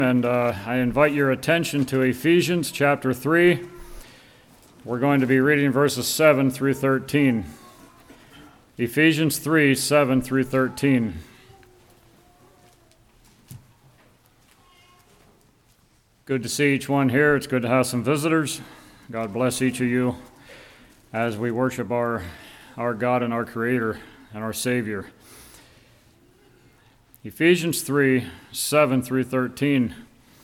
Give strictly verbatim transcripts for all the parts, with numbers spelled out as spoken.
And uh, I invite your attention to Ephesians chapter three. We're going to be reading verses seven through thirteen. Ephesians three, seven through thirteen. Good to see each one here. It's good to have some visitors. God bless each of you as we worship our, our God and our Creator and our Savior. Ephesians three, seven through thirteen.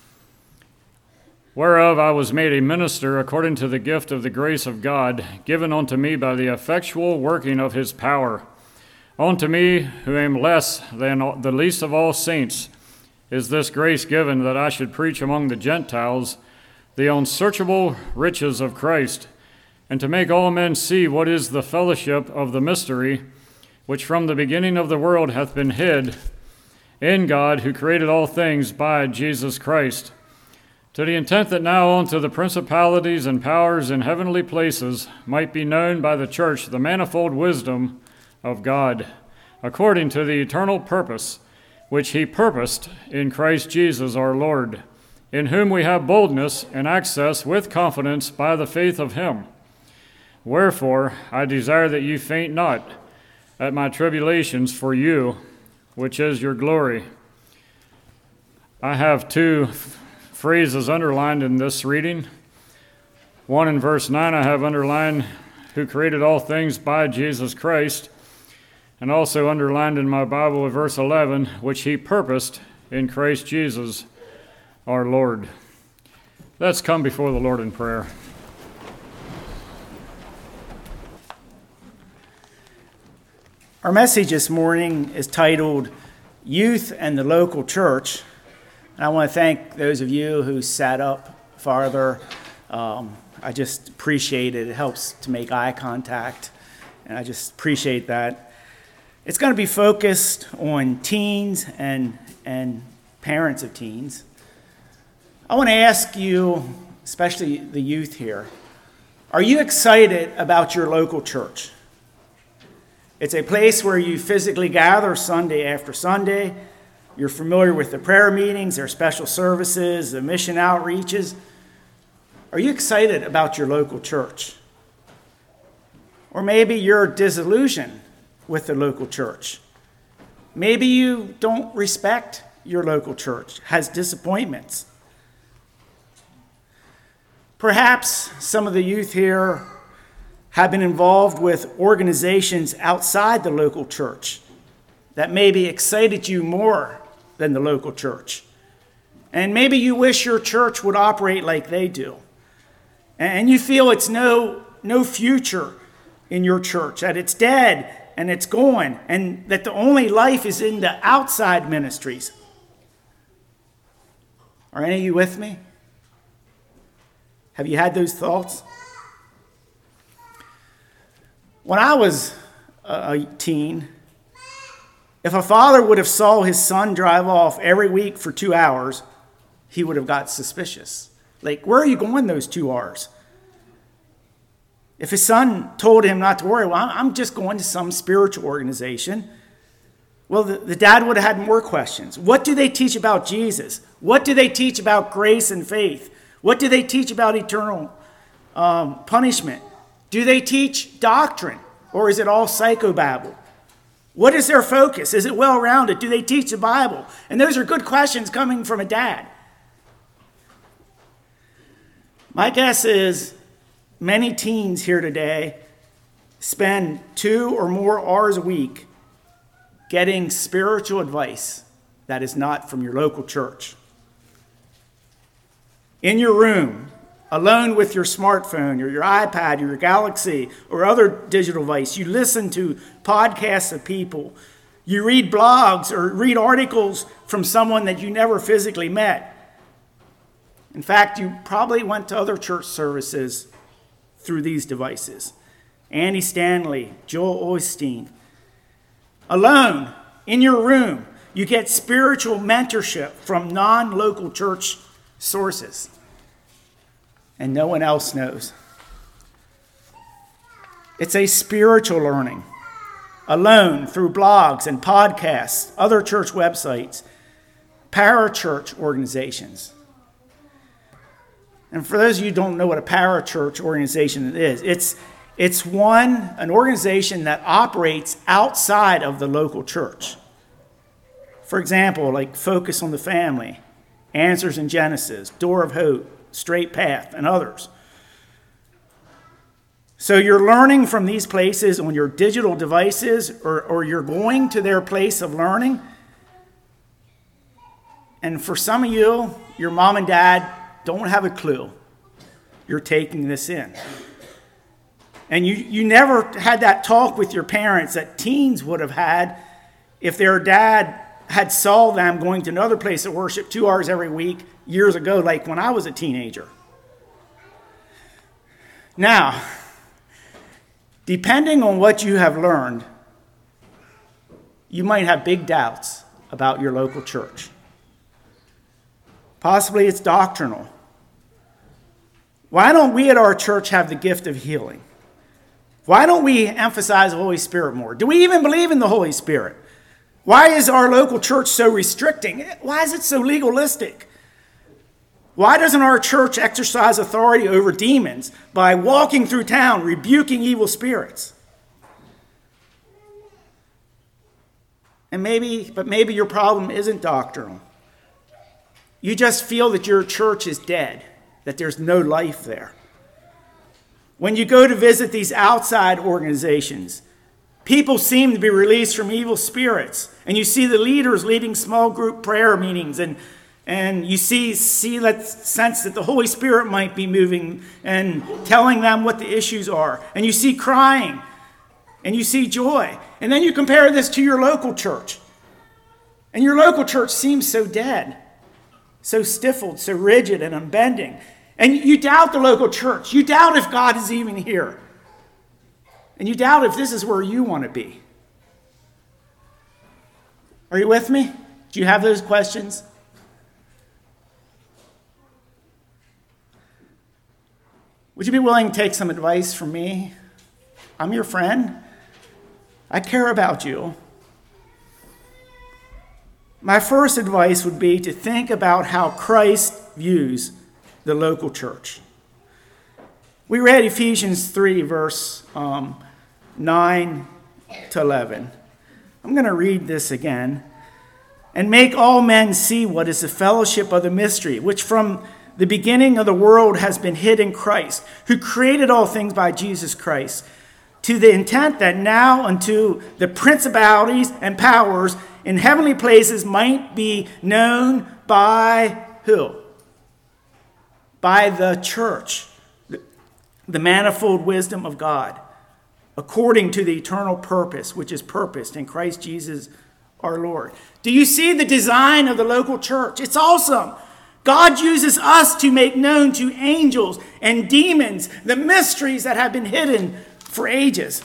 Whereof I was made a minister according to the gift of the grace of God, given unto me by the effectual working of his power. Unto me, who am less than the least of all saints, is this grace given, that I should preach among the Gentiles the unsearchable riches of Christ, and to make all men see what is the fellowship of the mystery, which from the beginning of the world hath been hid in God, who created all things by Jesus Christ, to the intent that now unto the principalities and powers in heavenly places might be known by the church the manifold wisdom of God, according to the eternal purpose which he purposed in Christ Jesus our Lord, in whom we have boldness and access with confidence by the faith of him. Wherefore I desire that you faint not at my tribulations for you, which is your glory. I have two f- phrases underlined in this reading. One in verse nine I have underlined, who created all things by Jesus Christ, and also underlined in my Bible with verse eleven, which he purposed in Christ Jesus our Lord. Let's come before the Lord in prayer. Our message this morning is titled Youth and the Local Church. And I want to thank those of you who sat up farther. Um, I just appreciate it. It helps to make eye contact, and I just appreciate that. It's going to be focused on teens and, and parents of teens. I want to ask you, especially the youth here, are you excited about your local church? It's a place where you physically gather Sunday after Sunday. You're familiar with the prayer meetings, their special services, the mission outreaches. Are you excited about your local church? Or maybe you're disillusioned with the local church. Maybe you don't respect your local church, has disappointments. Perhaps some of the youth here have been involved with organizations outside the local church that maybe excited you more than the local church. And maybe you wish your church would operate like they do. And you feel it's no, no future in your church, that it's dead and it's gone, and that the only life is in the outside ministries. Are any of you with me? Have you had those thoughts? When I was a teen, if a father would have saw his son drive off every week for two hours, he would have got suspicious. Like, where are you going those two hours? If his son told him not to worry, well, I'm just going to some spiritual organization, well, the, the dad would have had more questions. What do they teach about Jesus? What do they teach about grace and faith? What do they teach about eternal um, punishment? Do they teach doctrine, or is it all psychobabble? What is their focus? Is it well-rounded? Do they teach the Bible? And those are good questions coming from a dad. My guess is many teens here today spend two or more hours a week getting spiritual advice that is not from your local church. In your room, alone with your smartphone or your iPad or your Galaxy or other digital device, you listen to podcasts of people. You read blogs or read articles from someone that you never physically met. In fact, you probably went to other church services through these devices. Andy Stanley, Joel Osteen. Alone, in your room, you get spiritual mentorship from non-local church sources. And no one else knows. It's a spiritual learning. alone through blogs and podcasts, other church websites. parachurch organizations. And for those of you who don't know what a parachurch organization is, it's, it's one, an organization that operates outside of the local church. For example, like Focus on the Family, Answers in Genesis, Door of Hope, Straight Path, and others. So you're learning from these places on your digital devices, or, or you're going to their place of learning. And for some of you, your mom and dad don't have a clue you're taking this in. And you, you never had that talk with your parents that teens would have had if their dad had saw them going to another place of worship two hours every week years ago, like when I was a teenager. Now, depending on what you have learned, you might have big doubts about your local church. Possibly it's doctrinal. Why don't we at our church have the gift of healing? Why don't we emphasize the Holy Spirit more? Do we even believe in the Holy Spirit? Why is our local church so restricting? Why is it so legalistic? Why doesn't our church exercise authority over demons by walking through town, rebuking evil spirits? And maybe, but maybe your problem isn't doctrinal. You just feel that your church is dead, that there's no life there. When you go to visit these outside organizations, people seem to be released from evil spirits, and you see the leaders leading small group prayer meetings, and And you see, see that sense that the Holy Spirit might be moving and telling them what the issues are. And you see crying. And you see joy. And then you compare this to your local church. And your local church seems so dead, so stifled, so rigid and unbending. And you doubt the local church. You doubt if God is even here. And you doubt if this is where you want to be. Are you with me? Do you have those questions? Would you be willing to take some advice from me? I'm your friend. I care about you. My first advice would be to think about how Christ views the local church. We read Ephesians three, verse um, nine to eleven. I'm going to read this again. And make all men see what is the fellowship of the mystery, which from the beginning of the world has been hid in Christ, who created all things by Jesus Christ, to the intent that now unto the principalities and powers in heavenly places might be known by who? By the church, the manifold wisdom of God, according to the eternal purpose, which is purposed in Christ Jesus our Lord. Do you see the design of the local church? It's awesome. God uses us to make known to angels and demons the mysteries that have been hidden for ages.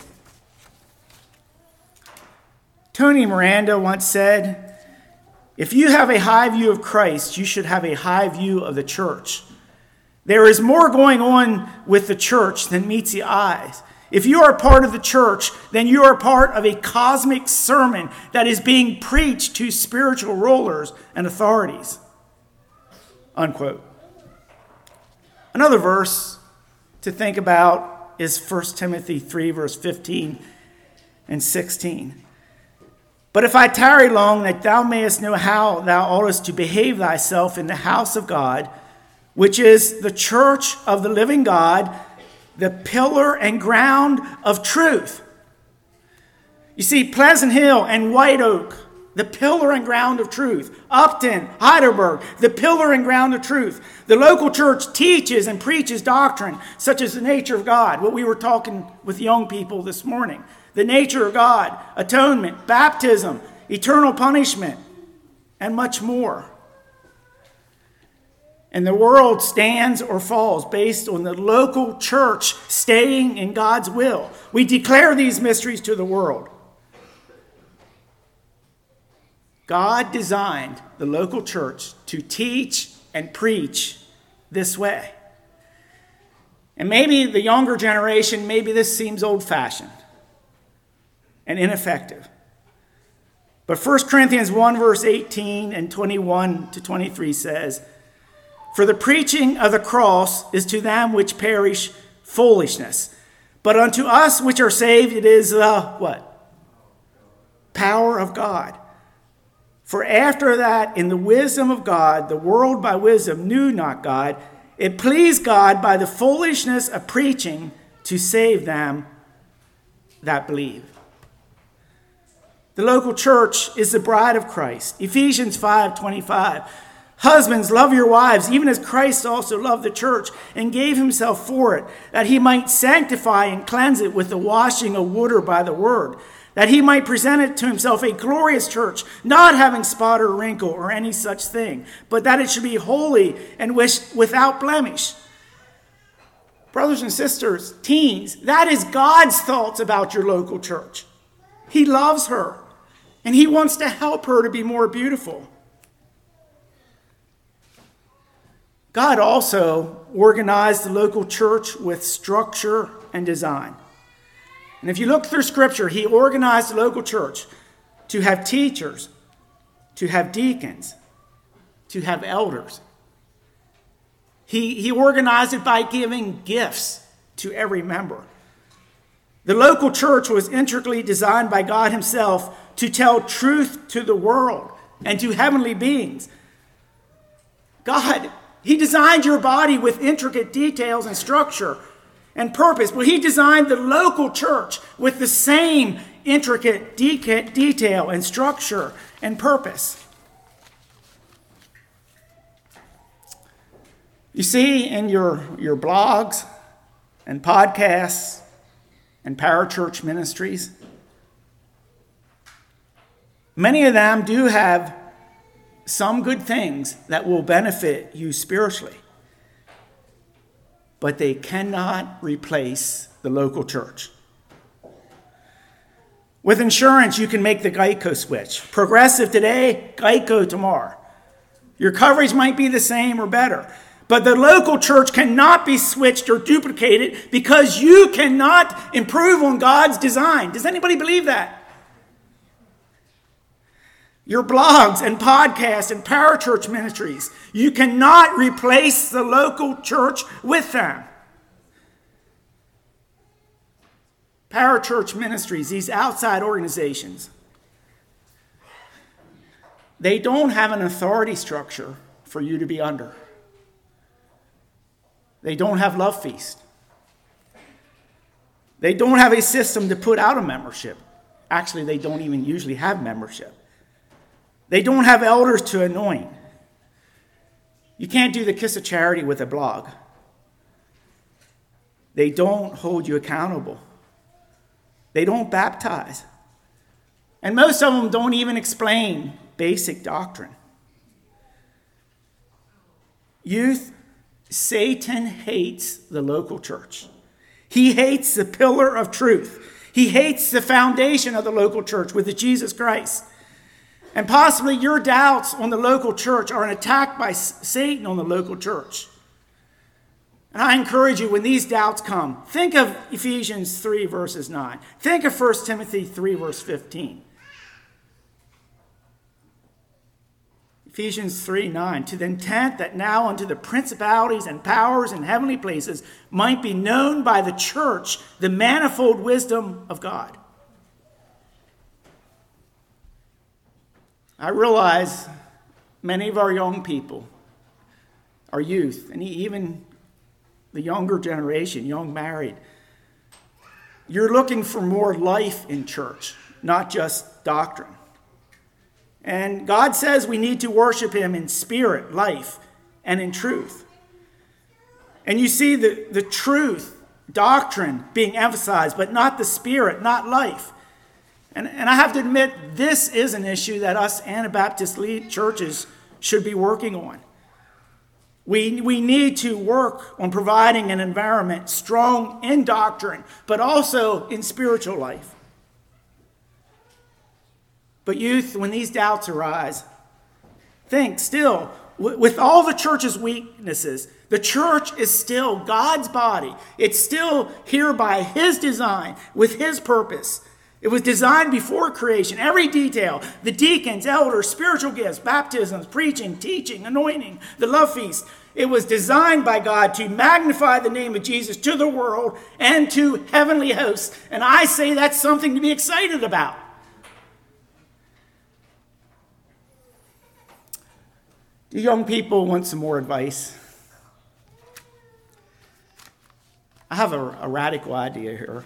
Tony Miranda once said, if you have a high view of Christ, you should have a high view of the church. There is more going on with the church than meets the eyes. If you are part of the church, then you are part of a cosmic sermon that is being preached to spiritual rulers and authorities. Unquote. Another verse to think about is First Timothy three, verse fifteen and sixteen. But if I tarry long, that thou mayest know how thou oughtest to behave thyself in the house of God, which is the church of the living God, the pillar and ground of truth. You see, Pleasant Hill and White Oak, the pillar and ground of truth. Upton, Heidelberg, the pillar and ground of truth. The local church teaches and preaches doctrine, such as the nature of God, what we were talking with young people this morning. The nature of God, atonement, baptism, eternal punishment, and much more. And the world stands or falls based on the local church staying in God's will. We declare these mysteries to the world. God designed the local church to teach and preach this way. And maybe the younger generation, maybe this seems old-fashioned and ineffective. But First Corinthians one, verse eighteen and twenty-one to twenty-three says, "For the preaching of the cross is to them which perish foolishness, but unto us which are saved it is the," what? "Power of God. For after that, in the wisdom of God, the world by wisdom knew not God. It pleased God by the foolishness of preaching to save them that believe." The local church is the bride of Christ. Ephesians five twenty-five. "Husbands, love your wives, even as Christ also loved the church and gave himself for it, that he might sanctify and cleanse it with the washing of water by the word, that he might present it to himself a glorious church, not having spot or wrinkle or any such thing, but that it should be holy and without blemish." Brothers and sisters, teens, that is God's thoughts about your local church. He loves her, and he wants to help her to be more beautiful. God also organized the local church with structure and design. And if you look through Scripture, he organized the local church to have teachers, to have deacons, to have elders. He, he organized it by giving gifts to every member. The local church was intricately designed by God himself to tell truth to the world and to heavenly beings. God, he designed your body with intricate details and structure and purpose, but he designed the local church with the same intricate de- detail and structure and purpose. You see, in your, your blogs and podcasts and parachurch ministries, many of them do have some good things that will benefit you spiritually, but they cannot replace the local church. With insurance, you can make the Geico switch. Progressive today, Geico tomorrow. Your coverage might be the same or better, but the local church cannot be switched or duplicated because you cannot improve on God's design. Does anybody believe that? Your blogs and podcasts and parachurch ministries, you cannot replace the local church with them. Parachurch ministries, these outside organizations, they don't have an authority structure for you to be under. They don't have Love Feast. They don't have a system to put out a membership. Actually, they don't even usually have membership. They don't have elders to anoint. You can't do the Kiss of Charity with a blog. They don't hold you accountable. They don't baptize. And most of them don't even explain basic doctrine. Youth, Satan hates the local church. He hates the pillar of truth. He hates the foundation of the local church, which is Jesus Christ. And possibly your doubts on the local church are an attack by Satan on the local church. And I encourage you, when these doubts come, think of Ephesians three, verses nine. Think of First Timothy three, verse fifteen. Ephesians three, nine. "To the intent that now unto the principalities and powers in heavenly places might be known by the church the manifold wisdom of God." I realize many of our young people, our youth, and even the younger generation, young married, you're looking for more life in church, not just doctrine. And God says we need to worship him in spirit, life, and in truth. And you see the, the truth, doctrine being emphasized, but not the spirit, not life. And, and I have to admit, this is an issue that us Anabaptist lead churches should be working on. We, we need to work on providing an environment strong in doctrine, but also in spiritual life. But youth, when these doubts arise, think still, with all the church's weaknesses, the church is still God's body. It's still here by his design, with his purpose. It was designed before creation, every detail, the deacons, elders, spiritual gifts, baptisms, preaching, teaching, anointing, the love feast. It was designed by God to magnify the name of Jesus to the world and to heavenly hosts. And I say that's something to be excited about. Do young people want some more advice? I have a, a radical idea here.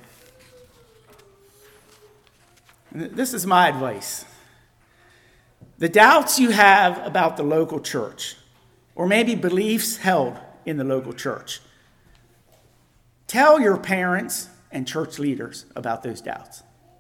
This is my advice. The doubts you have about the local church, or maybe beliefs held in the local church, tell your parents and church leaders about those doubts.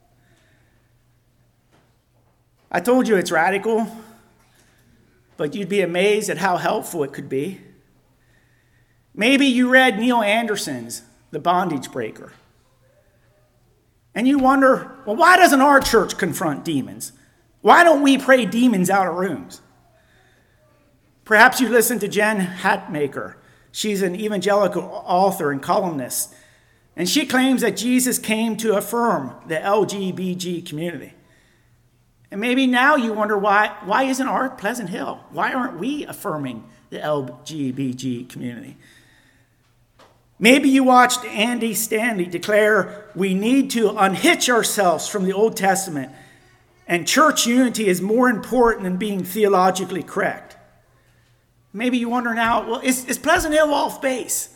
I told you it's radical, but you'd be amazed at how helpful it could be. Maybe you read Neil Anderson's The Bondage Breaker. And you wonder, well, why doesn't our church confront demons? Why don't we pray demons out of rooms? Perhaps you listen to Jen Hatmaker. She's an evangelical author and columnist. And she claims that Jesus came to affirm the L G B T community. And maybe now you wonder, why, why isn't our Pleasant Hill? Why aren't we affirming the L G B T community? Maybe you watched Andy Stanley declare we need to unhitch ourselves from the Old Testament, and church unity is more important than being theologically correct. Maybe you wonder now, well, is, is Pleasant Hill off base?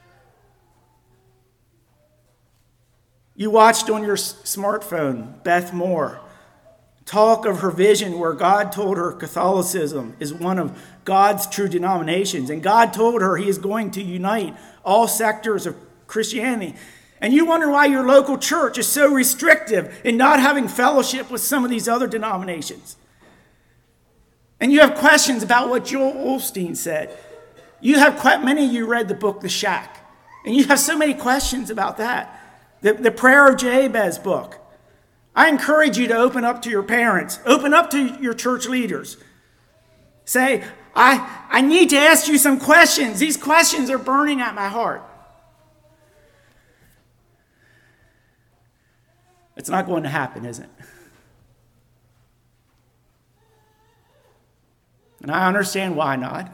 You watched on your smartphone Beth Moore talk of her vision where God told her Catholicism is one of God's true denominations, and God told her he is going to unite all sectors of Christianity. And you wonder why your local church is so restrictive in not having fellowship with some of these other denominations. And you have questions about what Joel Osteen said. You have quite many of you read the book The Shack, and you have so many questions about that. The, the Prayer of Jabez book. I encourage you to open up to your parents, open up to your church leaders. Say, I, I need to ask you some questions. These questions are burning at my heart. It's not going to happen, is it? And I understand why not.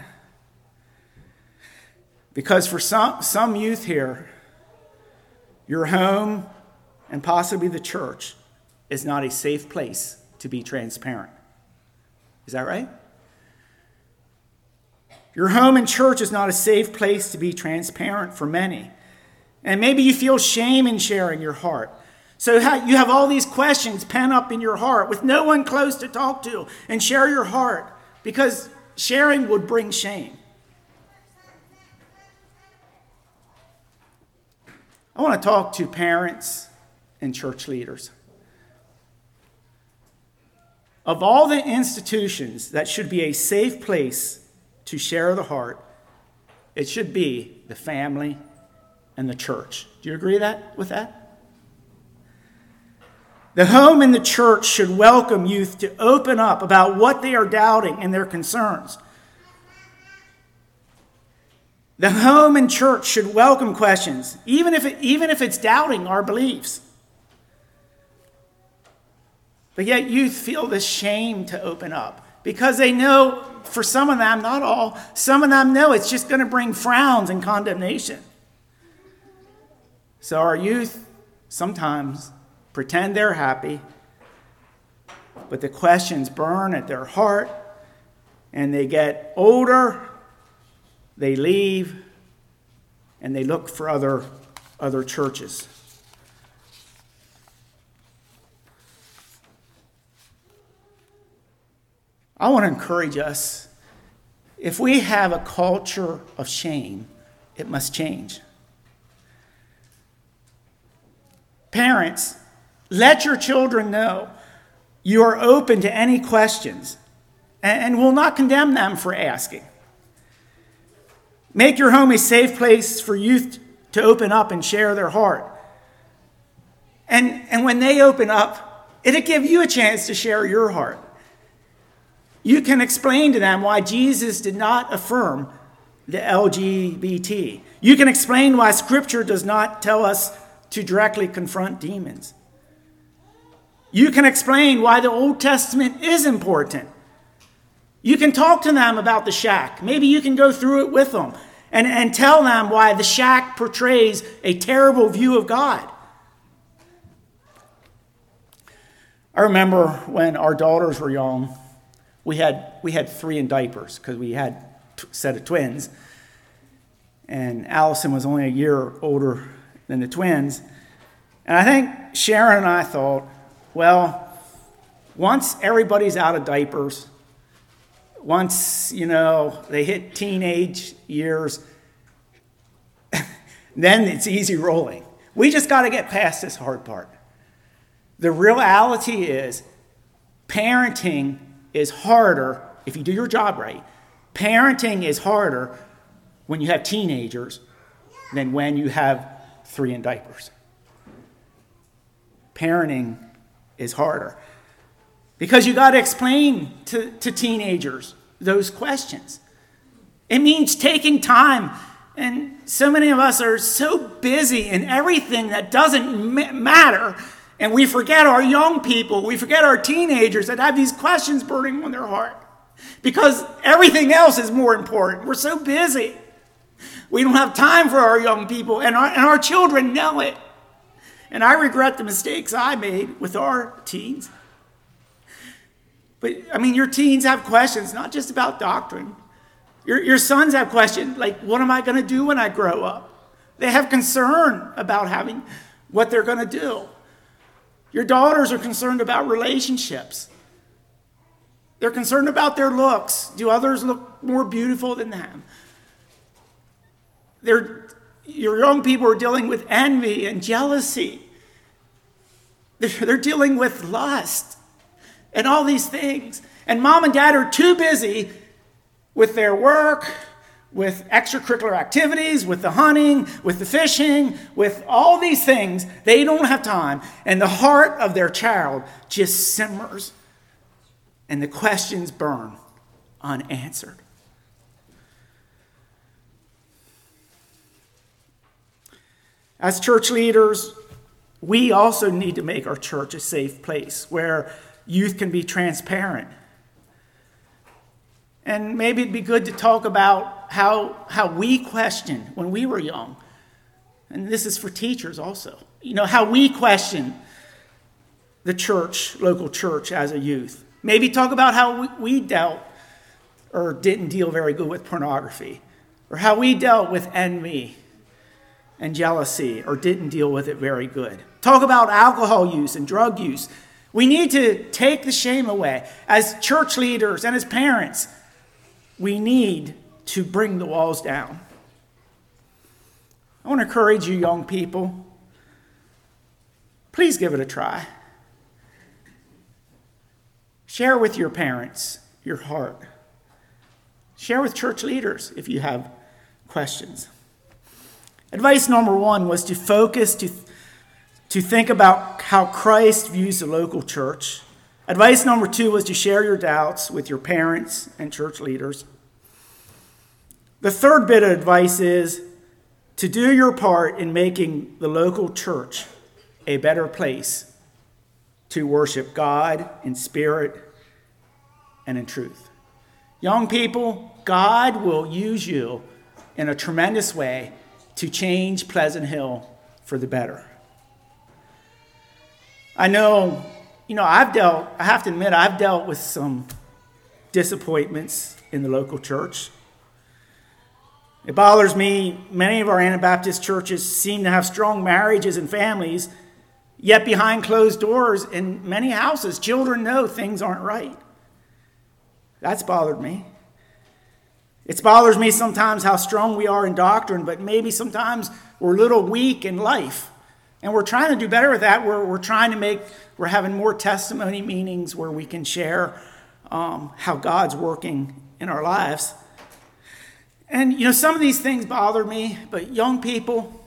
Because for some, some youth here, your home and possibly the church is not a safe place to be transparent. Is that right? Your home and church is not a safe place to be transparent for many. And maybe you feel shame in sharing your heart. So you have all these questions pent up in your heart with no one close to talk to and share your heart, because sharing would bring shame. I want to talk to parents and church leaders. Of all the institutions that should be a safe place to share the heart, it should be the family and the church. Do you agree that with that? The home and the church should welcome youth to open up about what they are doubting and their concerns. The home and church should welcome questions, even if it, even if it's doubting our beliefs. But yet youth feel this shame to open up because they know, for some of them, not all, some of them know it's just going to bring frowns and condemnation. So our youth sometimes pretend they're happy, but the questions burn at their heart, and they get older, they leave, and they look for other, other churches. I want to encourage us, if we have a culture of shame, it must change. Parents, let your children know you are open to any questions and will not condemn them for asking. Make your home a safe place for youth to open up and share their heart. And, and when they open up, it'll give you a chance to share your heart. You can explain to them why Jesus did not affirm the L G B T. You can explain why Scripture does not tell us to directly confront demons. You can explain why the Old Testament is important. You can talk to them about the shack. Maybe you can go through it with them and, and tell them why the shack portrays a terrible view of God. I remember when our daughters were young, we had we had three in diapers because we had a set of twins. And Allison was only a year older than the twins. And I think Sharon and I thought, well, once everybody's out of diapers, once, you know, they hit teenage years, then it's easy rolling. We just got to get past this hard part. The reality is, parenting is harder if you do your job right. Parenting is harder when you have teenagers than when you have three in diapers. Parenting is harder because you got to explain to, to teenagers those questions. It means taking time, and so many of us are so busy in everything that doesn't ma- matter, and we forget our young people, we forget our teenagers that have these questions burning on their heart because everything else is more important. We're so busy. We don't have time for our young people, and our, and our children know it. And I regret the mistakes I made with our teens. But, I mean, your teens have questions, not just about doctrine. Your, your sons have questions like, what am I going to do when I grow up? They have concern about having what they're going to do. Your daughters are concerned about relationships. They're concerned about their looks. Do others look more beautiful than them? They're, your young people are dealing with envy and jealousy. They're, they're dealing with lust and all these things. And mom and dad are too busy with their work, with extracurricular activities, with the hunting, with the fishing, with all these things. They don't have time. And the heart of their child just simmers. And the questions burn unanswered. As church leaders, we also need to make our church a safe place where youth can be transparent. And maybe it'd be good to talk about how, how we questioned when we were young. And this is for teachers also. You know, how we questioned the church, local church as a youth. Maybe talk about how we, we dealt or didn't deal very good with pornography. Or how we dealt with envy and jealousy, or didn't deal with it very good. Talk about alcohol use and drug use. We need to take the shame away. As church leaders and as parents, we need to bring the walls down. I want to encourage you young people, please give it a try. Share with your parents your heart. Share with church leaders if you have questions. Advice number one was to focus, to, to think about how Christ views the local church. Advice number two was to share your doubts with your parents and church leaders. The third bit of advice is to do your part in making the local church a better place to worship God in spirit and in truth. Young people, God will use you in a tremendous way to change Pleasant Hill for the better. I know, you know, I've dealt, I have to admit, I've dealt with some disappointments in the local church. It bothers me, many of our Anabaptist churches seem to have strong marriages and families, yet behind closed doors in many houses, children know things aren't right. That's bothered me. It bothers me sometimes how strong we are in doctrine, but maybe sometimes we're a little weak in life. And we're trying to do better with that. We're, we're trying to make, we're having more testimony meetings where we can share um, how God's working in our lives. And, you know, some of these things bother me, but young people,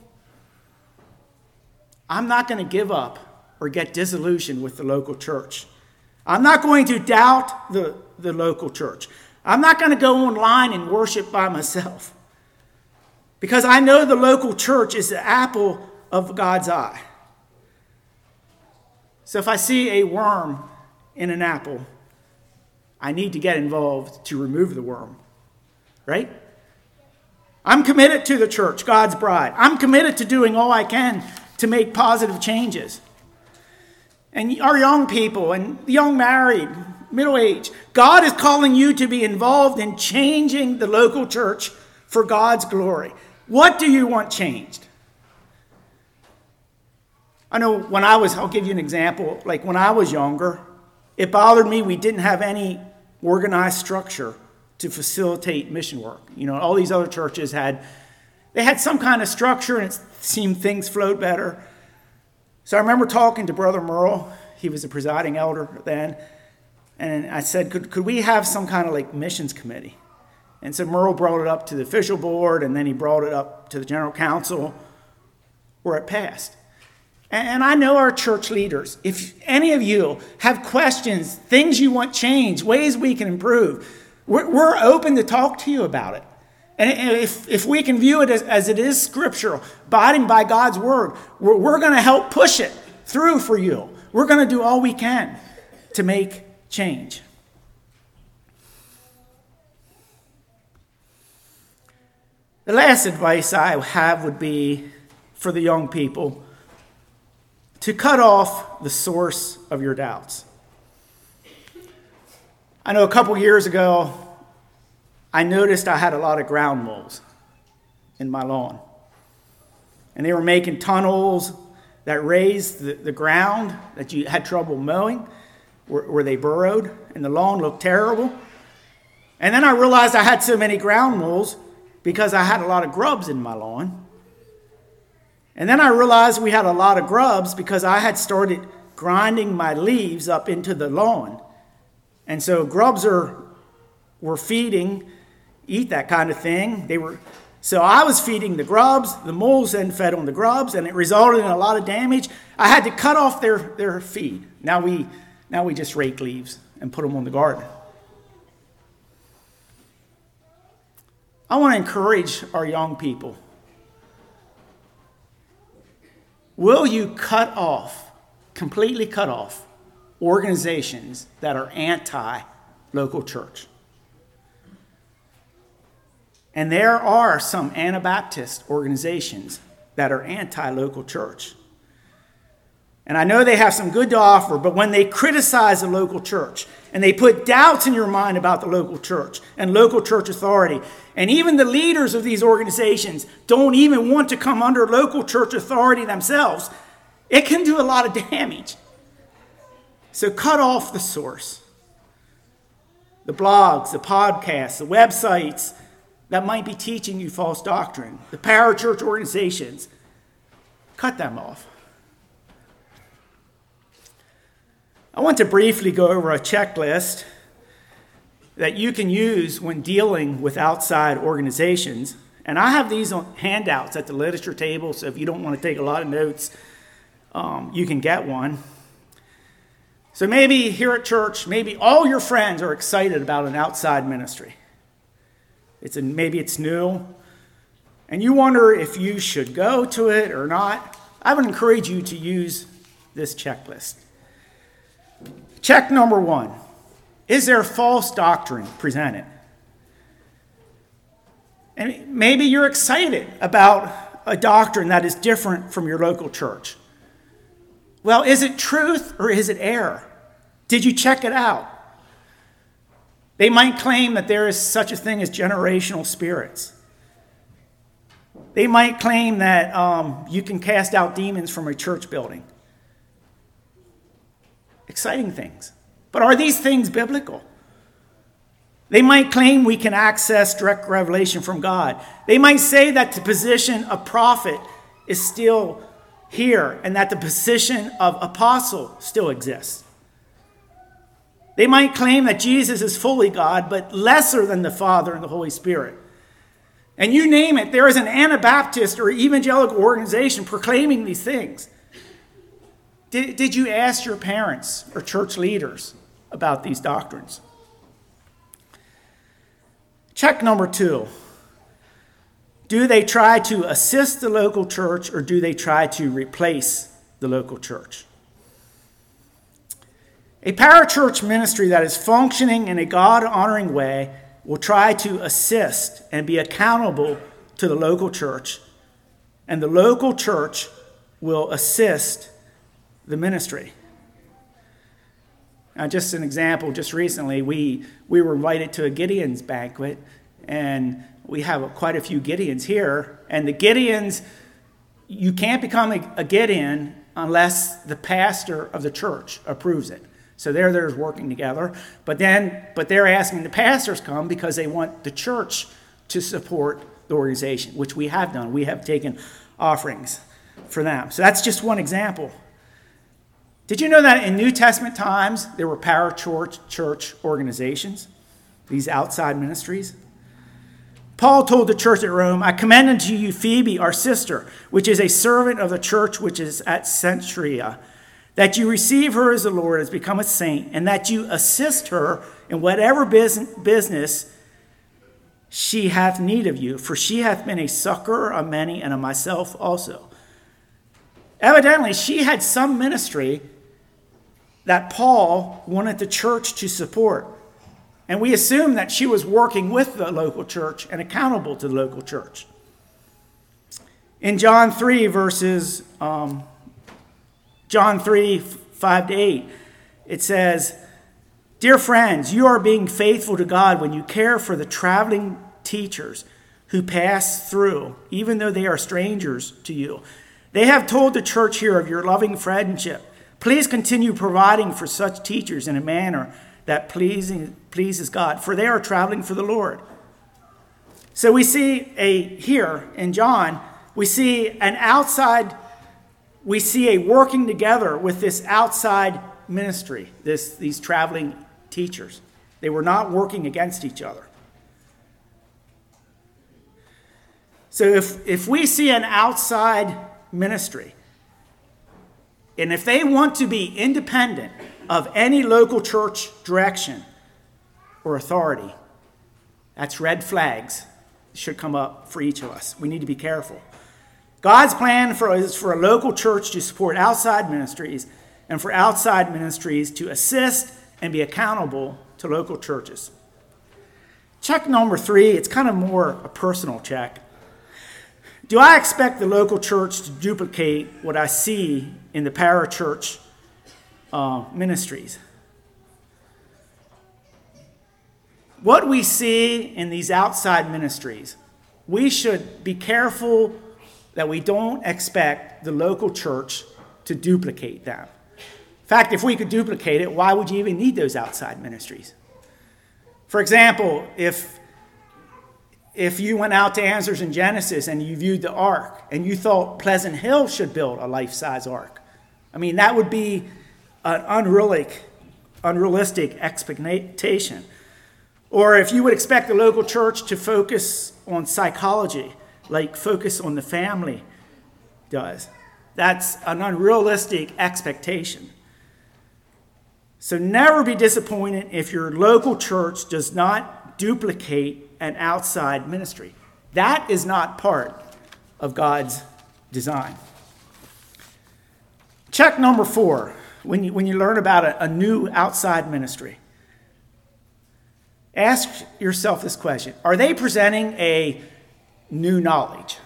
I'm not going to give up or get disillusioned with the local church. I'm not going to doubt the, the local church. I'm not going to go online and worship by myself because I know the local church is the apple of God's eye. So if I see a worm in an apple, I need to get involved to remove the worm, right? I'm committed to the church, God's bride. I'm committed to doing all I can to make positive changes. And our young people and young married, middle age, God is calling you to be involved in changing the local church for God's glory. What do you want changed? I know when I was, I'll give you an example, like when I was younger, it bothered me we didn't have any organized structure to facilitate mission work. You know, all these other churches had, they had some kind of structure and it seemed things flowed better. So I remember talking to Brother Merle, he was the presiding elder then, and I said, could, could we have some kind of like missions committee? And so Merle brought it up to the official board, and then he brought it up to the general council, where it passed. And I know our church leaders, if any of you have questions, things you want changed, ways we can improve, we're, we're open to talk to you about it. And if, if we can view it as, as it is scriptural, abiding by God's word, we're, we're going to help push it through for you. We're going to do all we can to make change. The last advice I have would be for the young people to cut off the source of your doubts. I know a couple years ago, I noticed I had a lot of ground moles in my lawn. And they were making tunnels that raised the, the ground that you had trouble mowing, where, where they burrowed, and the lawn looked terrible. And then I realized I had so many ground moles because I had a lot of grubs in my lawn. And then I realized we had a lot of grubs because I had started grinding my leaves up into the lawn. And so grubs are were feeding, eat that kind of thing. They were so I was feeding the grubs, the moles then fed on the grubs, and it resulted in a lot of damage. I had to cut off their, their feed. Now we now we just rake leaves and put them on the garden. I want to encourage our young people. Will you cut off, completely cut off, organizations that are anti-local church? And there are some Anabaptist organizations that are anti-local church. And I know they have some good to offer, but when they criticize the local church and they put doubts in your mind about the local church and local church authority, and even the leaders of these organizations don't even want to come under local church authority themselves, it can do a lot of damage. So cut off the source. The blogs, the podcasts, the websites that might be teaching you false doctrine, the parachurch organizations, cut them off. I want to briefly go over a checklist that you can use when dealing with outside organizations. And I have these on handouts at the literature table, so if you don't want to take a lot of notes, um, you can get one. So maybe here at church, maybe all your friends are excited about an outside ministry. It's a, maybe it's new, and you wonder if you should go to it or not. I would encourage you to use this checklist. Check number one. Is there false doctrine presented? And maybe you're excited about a doctrine that is different from your local church. Well, is it truth or is it error? Did you check it out? They might claim that there is such a thing as generational spirits. They might claim that um, you can cast out demons from a church building. Exciting things. But are these things biblical? They might claim we can access direct revelation from God. They might say that the position of prophet is still here and that the position of apostle still exists. They might claim that Jesus is fully God, but lesser than the Father and the Holy Spirit. And you name it, there is an Anabaptist or evangelical organization proclaiming these things. Did, did you ask your parents or church leaders about these doctrines? Check number two. Do they try to assist the local church or do they try to replace the local church? A parachurch ministry that is functioning in a God-honoring way will try to assist and be accountable to the local church, and the local church will assist the ministry. Now, just an example, just recently, we, we were invited to a Gideon's banquet, and we have quite a few Gideons here, and the Gideons, you can't become a, a Gideon unless the pastor of the church approves it. So they're there working together, but then, but they're asking the pastors come because they want the church to support the organization, which we have done. We have taken offerings for them. So that's just one example. Did you know that in New Testament times, there were parachurch church organizations, these outside ministries? Paul told the church at Rome, I commend unto you Phoebe, our sister, which is a servant of the church which is at Cenchrea, that you receive her as the Lord has become a saint, and that you assist her in whatever business she hath need of you, for she hath been a succorer of many, and of myself also. Evidently, she had some ministry that Paul wanted the church to support. And we assume that she was working with the local church and accountable to the local church. In John three, verses, um, John three, five to eight, it says, Dear friends, you are being faithful to God when you care for the traveling teachers who pass through, even though they are strangers to you. They have told the church here of your loving friendship. Please continue providing for such teachers in a manner that pleasing, pleases God, for they are traveling for the Lord. So we see a here in John, we see an outside, we see a working together with this outside ministry, this these traveling teachers. They were not working against each other. So if, if we see an outside ministry, and if they want to be independent of any local church direction or authority, that's red flags that should come up for each of us. We need to be careful. God's plan for is for a local church to support outside ministries and for outside ministries to assist and be accountable to local churches. Check number three, it's kind of more a personal check. Do I expect the local church to duplicate what I see in the parachurch uh, ministries? What we see in these outside ministries, we should be careful that we don't expect the local church to duplicate them. In fact, if we could duplicate it, why would you even need those outside ministries? For example, if if you went out to Answers in Genesis and you viewed the ark and you thought Pleasant Hill should build a life-size ark, I mean, that would be an unrealistic, unrealistic expectation. Or if you would expect the local church to focus on psychology, like focus on the family does, that's an unrealistic expectation. So never be disappointed if your local church does not duplicate an outside ministry. That is not part of God's design. Check number four, when you, when you learn about a, a new outside ministry. Ask yourself this question. Are they presenting a new knowledge?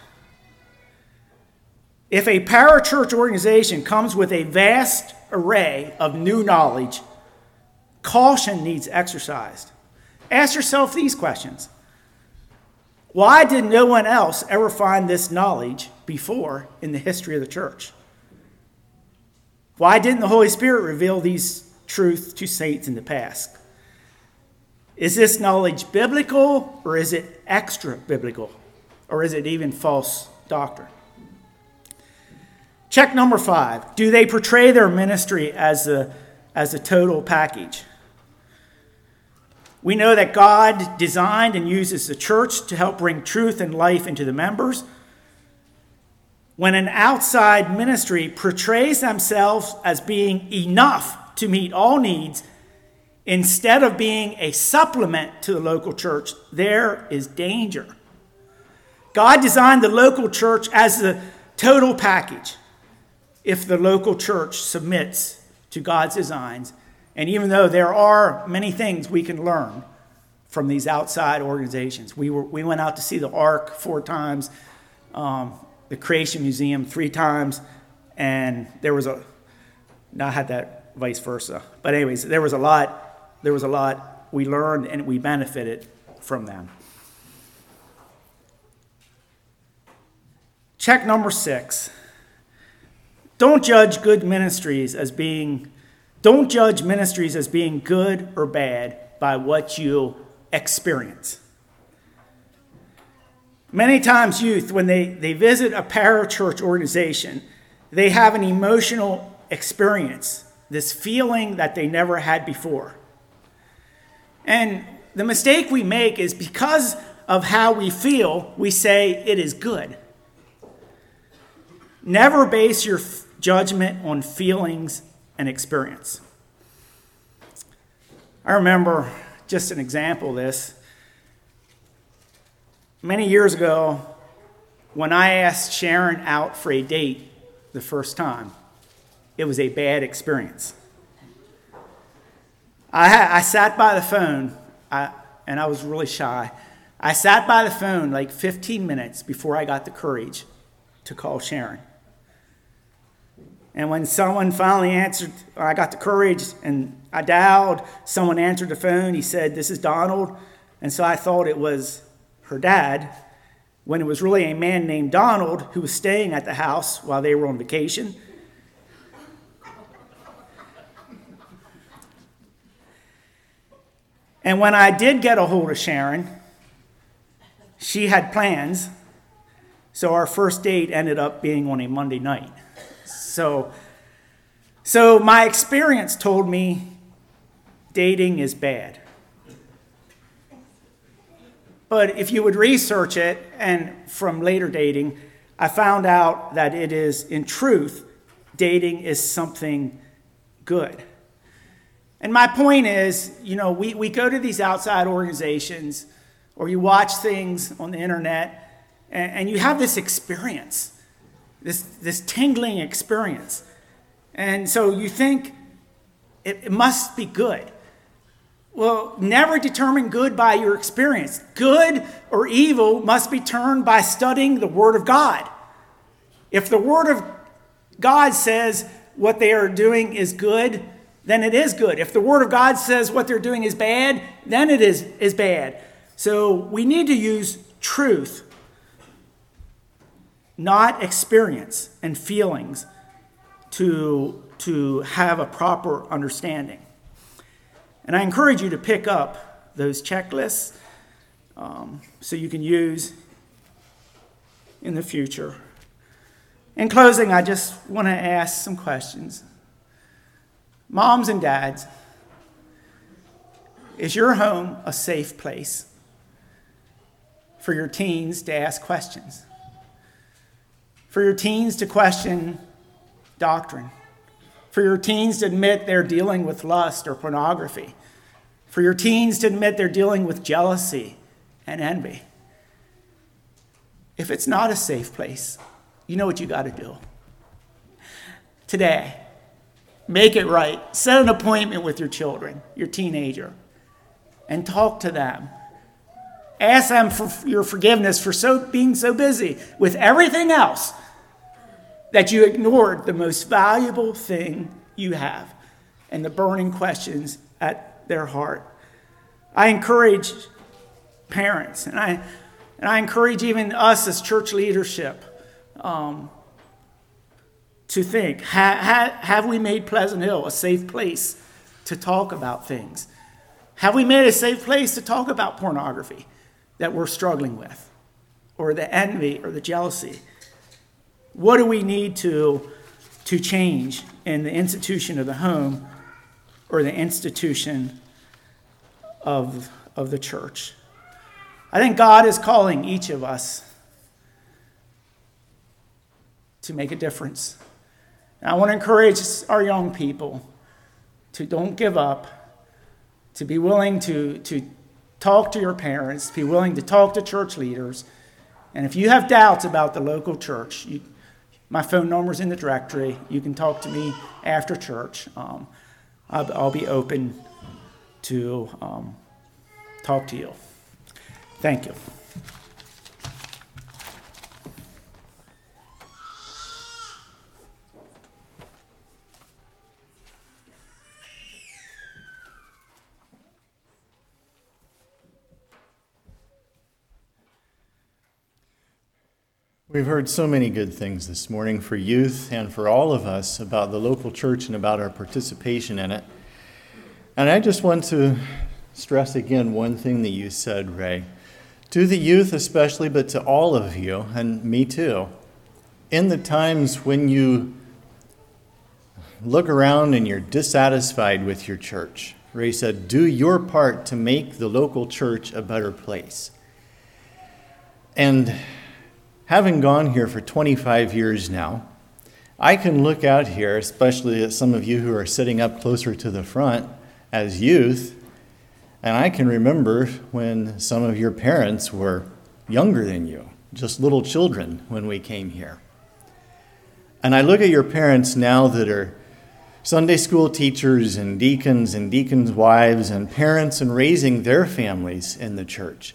If a parachurch organization comes with a vast array of new knowledge, caution needs exercised. Ask yourself these questions. Why did no one else ever find this knowledge before in the history of the church? Why didn't the Holy Spirit reveal these truths to saints in the past? Is this knowledge biblical, or is it extra biblical? Or is it even false doctrine? Check number five. Do they portray their ministry as a, as a total package? We know that God designed and uses the church to help bring truth and life into the members. When an outside ministry portrays themselves as being enough to meet all needs, instead of being a supplement to the local church, there is danger. God designed the local church as the total package. If the local church submits to God's designs And even though there are many things we can learn from these outside organizations, we were we went out to see the Ark four times, um, the Creation Museum three times, and there was a, I had that vice versa. But anyways, there was a lot, there was a lot we learned and we benefited from them. Check number six. Don't judge good ministries as being, don't judge ministries as being good or bad by what you experience. Many times youth, when they, they visit a parachurch organization, they have an emotional experience, this feeling that they never had before. And the mistake we make is because of how we feel, we say it is good. Never base your f- judgment on feelings and experience. I remember, just an example of this, many years ago, when I asked Sharon out for a date the first time, it was a bad experience. I, ha- I sat by the phone, I, and I was really shy. I sat by the phone like fifteen minutes before I got the courage to call Sharon. And when someone finally answered, I got the courage and I dialed, someone answered the phone, he said, "This is Donald." And so I thought it was her dad, when it was really a man named Donald who was staying at the house while they were on vacation. And when I did get a hold of Sharon, she had plans, so our first date ended up being on a Monday night. So, so my experience told me dating is bad. But if you would research it, and from later dating, I found out that it is, in truth, dating is something good. And my point is, you know, we, we go to these outside organizations, or you watch things on the internet, and, and you have this experience, this, this tingling experience. And so you think it, it must be good. Well, never determine good by your experience. Good or evil must be determined by studying the Word of God. If the Word of God says what they are doing is good, then it is good. If the Word of God says what they're doing is bad, then it is, is bad. So we need to use truth, not experience and feelings, to, to have a proper understanding. And I encourage you to pick up those checklists um, so you can use in the future. In closing, I just want to ask some questions. Moms and dads, is your home a safe place for your teens to ask questions? For your teens to question doctrine? For your teens to admit they're dealing with lust or pornography? For your teens to admit they're dealing with jealousy and envy? If it's not a safe place, you know what you got to do. Today, make it right. Set an appointment with your children, your teenager, and talk to them. Ask them for your forgiveness for so being so busy with everything else that you ignored the most valuable thing you have and the burning questions at their heart. I encourage parents, and I and I encourage even us as church leadership um, to think, ha, ha, have we made Pleasant Hill a safe place to talk about things? Have we made a safe place to talk about pornography that we're struggling with, or the envy or the jealousy? What do we need to, to change in the institution of the home or the institution of, of the church? I think God is calling each of us to make a difference. And I want to encourage our young people to don't give up, to be willing to, to talk to your parents, to be willing to talk to church leaders. And if you have doubts about the local church, you, my phone number's in the directory. You can talk to me after church. Um, I'll, I'll be open to um, talk to you. Thank you. We've heard so many good things this morning for youth and for all of us about the local church and about our participation in it. And I just want to stress again one thing that you said, Ray. To the youth especially, but to all of you, and me too, in the times when you look around and you're dissatisfied with your church, Ray said, do your part to make the local church a better place. And having gone here for twenty-five years now, I can look out here, especially at some of you who are sitting up closer to the front as youth, and I can remember when some of your parents were younger than you, just little children when we came here. And I look at your parents now that are Sunday school teachers and deacons and deacons' wives and parents and raising their families in the church.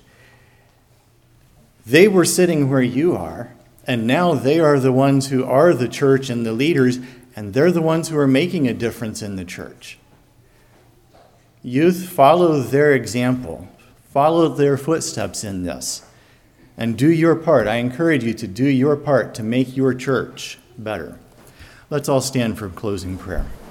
They were sitting where you are, and now they are the ones who are the church and the leaders, and they're the ones who are making a difference in the church. Youth, follow their example. Follow their footsteps in this, and do your part. I encourage you to do your part to make your church better. Let's all stand for closing prayer.